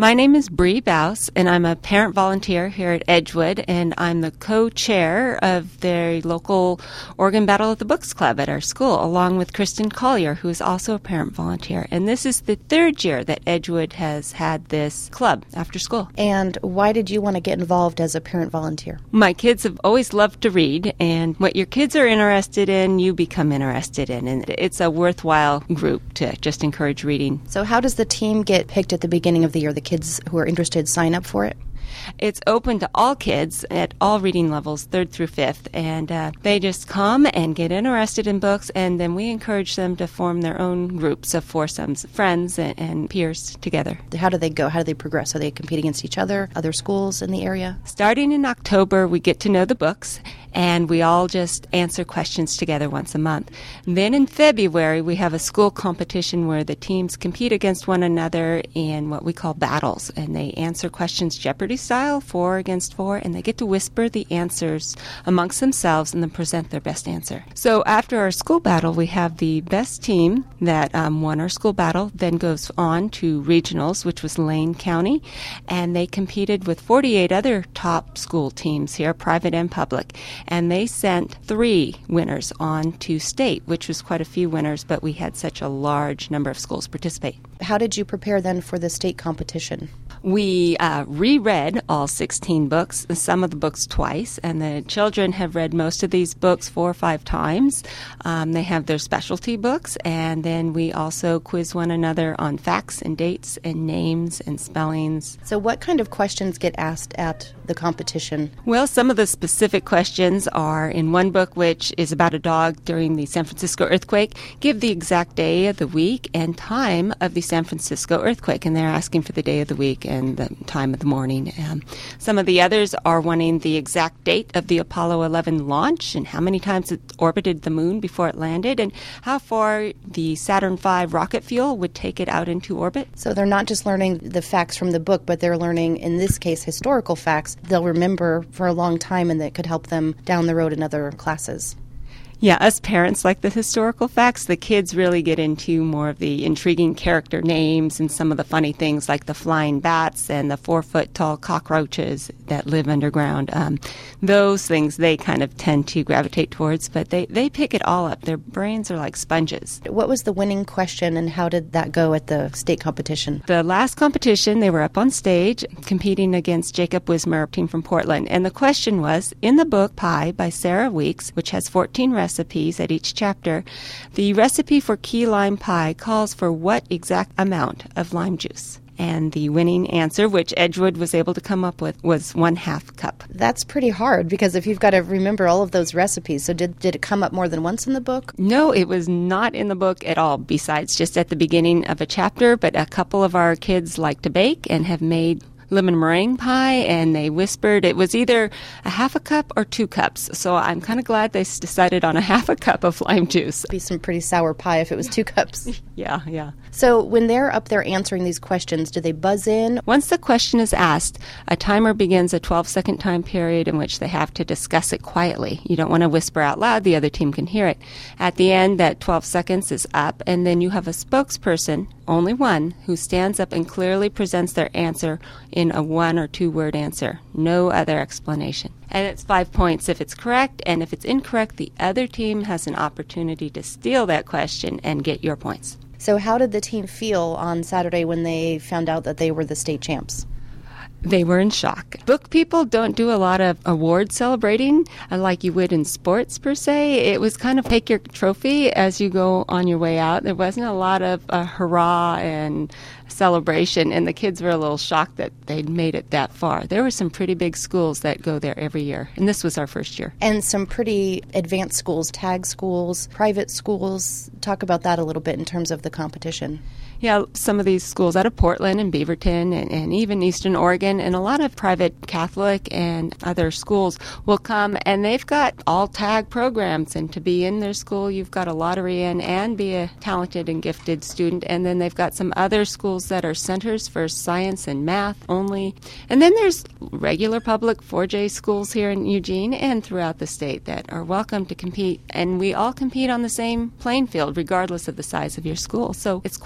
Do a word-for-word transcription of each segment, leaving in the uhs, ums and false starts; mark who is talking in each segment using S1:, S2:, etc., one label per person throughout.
S1: My name is Bree Bouse, and I'm a parent volunteer here at Edgewood, and I'm the co-chair of the local Oregon Battle of the Books Club at our school, along with Kristen Collier, who is also a parent volunteer. And this is the third year that Edgewood has had this club after school.
S2: And why did you want to get involved as a parent volunteer?
S1: My kids have always loved to read, and what your kids are interested in, you become interested in. And it's a worthwhile group to just encourage reading.
S2: So how does the team get picked at the beginning of the year? The kids who are interested sign up for it?
S1: It's open to all kids at all reading levels, third through fifth, and uh, they just come and get interested in books, and then we encourage them to form their own groups of foursomes, friends and, and peers together.
S2: How do they go? How do they progress? Are they compete against each other, other schools in the area?
S1: Starting in October, we get to know the books, and we all just answer questions together once a month. Then in February, we have a school competition where the teams compete against one another in what we call battles, and they answer questions Jeopardy style, four against four, and they get to whisper the answers amongst themselves and then present their best answer. So after our school battle, we have the best team that um, won our school battle, then goes on to regionals, which was Lane County, and they competed with forty-eight other top school teams here, private and public, and they sent three winners on to state, which was quite a few winners, but we had such a large number of schools participate.
S2: How did you prepare then for the state competition?
S1: We uh, reread all sixteen books, some of the books twice, and the children have read most of these books four or five times. Um, they have their specialty books, and then we also quiz one another on facts and dates and names and spellings.
S2: So what kind of questions get asked at the competition?
S1: Well, some of the specific questions are in one book, which is about a dog during the San Francisco earthquake. Give the exact day of the week and time of the San Francisco earthquake, and they're asking for the day of the week and the time of the morning. Um, some of the others are wanting the exact date of the Apollo eleven launch and how many times it orbited the moon before it landed and how far the Saturn five rocket fuel would take it out into orbit.
S2: So they're not just learning the facts from the book, but they're learning, in this case, historical facts they'll remember for a long time and that could help them down the road in other classes.
S1: Yeah, us parents like the historical facts. The kids really get into more of the intriguing character names and some of the funny things like the flying bats and the four-foot-tall cockroaches that live underground. Um, those things they kind of tend to gravitate towards, but they, they pick it all up. Their brains are like sponges.
S2: What was the winning question, and how did that go at the state competition?
S1: The last competition, they were up on stage competing against Jacob Wismer, a team from Portland, and the question was, in the book Pie by Sarah Weeks, which has fourteen recipes, recipes at each chapter, the recipe for key lime pie calls for what exact amount of lime juice? And the winning answer, which Edgewood was able to come up with, was one half cup.
S2: That's pretty hard, because if you've got to remember all of those recipes, so did, did it come up more than once in the book?
S1: No, it was not in the book at all, besides just at the beginning of a chapter, but a couple of our kids like to bake and have made lemon meringue pie, and they whispered it was either a half a cup or two cups. So I'm kind of glad they decided on a half a cup of lime juice.
S2: Be some pretty sour pie if it was two cups.
S1: Yeah, yeah.
S2: So when they're up there answering these questions, do they buzz in?
S1: Once the question is asked, a timer begins a twelve-second time period in which they have to discuss it quietly. You don't want to whisper out loud. The other team can hear it. At the end, that twelve seconds is up, and then you have a spokesperson, only one, who stands up and clearly presents their answer in a one or two word answer. No other explanation. And it's five points if it's correct, and if it's incorrect, the other team has an opportunity to steal that question and get your points.
S2: So how did the team feel on Saturday when they found out that they were the state champs?
S1: They were in shock. Book people don't do a lot of award celebrating uh, like you would in sports, per se. It was kind of take your trophy as you go on your way out. There wasn't a lot of uh, hurrah and celebration, and the kids were a little shocked that they'd made it that far. There were some pretty big schools that go there every year, and this was our first year.
S2: And some pretty advanced schools, tag schools, private schools. Talk about that a little bit in terms of the competition.
S1: Yeah, some of these schools out of Portland and Beaverton and, and even Eastern Oregon and a lot of private Catholic and other schools will come, and they've got all tag programs, and to be in their school you've got a lottery in and be a talented and gifted student, and then they've got some other schools that are centers for science and math only, and then there's regular public four J schools here in Eugene and throughout the state that are welcome to compete, and we all compete on the same playing field regardless of the size of your school, so it's quite an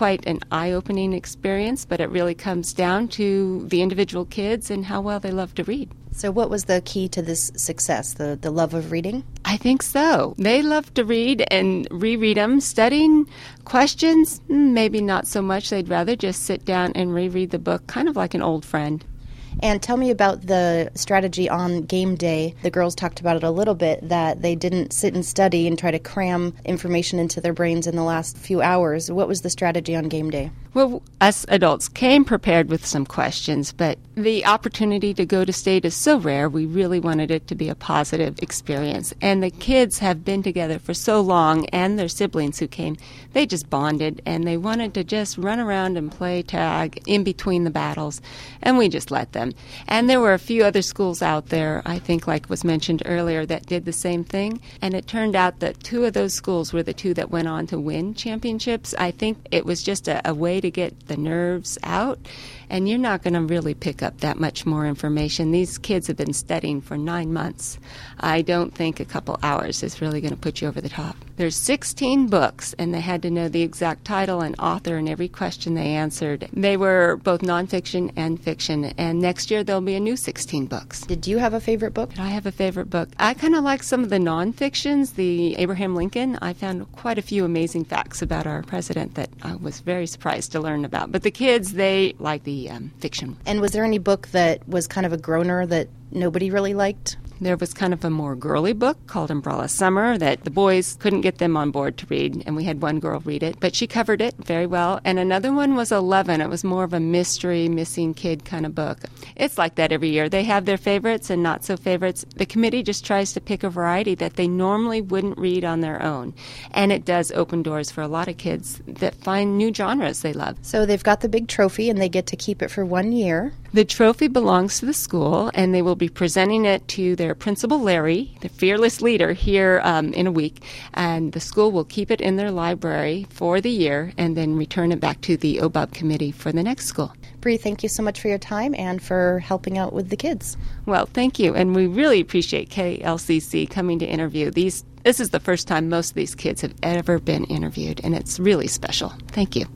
S1: eye-opening experience, but it really comes down to the individual kids and how well they love to read.
S2: So what was the key to this success, the, the love of reading?
S1: I think so. They love to read and reread them. Studying questions, maybe not so much. They'd rather just sit down and reread the book, kind of like an old friend.
S2: And tell me about the strategy on game day. The girls talked about it a little bit, that they didn't sit and study and try to cram information into their brains in the last few hours. What was the strategy on game day?
S1: Well, us adults came prepared with some questions, but the opportunity to go to state is so rare, we really wanted it to be a positive experience. And the kids have been together for so long, and their siblings who came, they just bonded, and they wanted to just run around and play tag in between the battles, and we just let them. And there were a few other schools out there, I think, like was mentioned earlier, that did the same thing. And it turned out that two of those schools were the two that went on to win championships. I think it was just a, a way to get the nerves out. And you're not going to really pick up that much more information. These kids have been studying for nine months. I don't think a couple hours is really going to put you over the top. There's sixteen books, and they had to know the exact title and author and every question they answered. They were both nonfiction and fiction, and next year there'll be a new sixteen books.
S2: Did you have a favorite book?
S1: I have a favorite book. I kind of like some of the nonfictions, the Abraham Lincoln. I found quite a few amazing facts about our president that I was very surprised to learn about. But the kids, they like the um, fiction.
S2: And was there any book that was kind of a groaner that nobody really liked?
S1: There was kind of a more girly book called Umbrella Summer that the boys couldn't get them on board to read, and we had one girl read it, but she covered it very well. And another one was Eleven. It was more of a mystery, missing kid kind of book. It's like that every year. They have their favorites and not so favorites. The committee just tries to pick a variety that they normally wouldn't read on their own. And it does open doors for a lot of kids that find new genres they love.
S2: So they've got the big trophy, and they get to keep it for one year.
S1: The trophy belongs to the school, and they will be presenting it to their principal, Larry, the fearless leader, here um, in a week. And the school will keep it in their library for the year and then return it back to the O B U B committee for the next school.
S2: Bree, thank you so much for your time and for helping out with the kids.
S1: Well, thank you. And we really appreciate K L C C coming to interview these. This is the first time most of these kids have ever been interviewed, and it's really special. Thank you.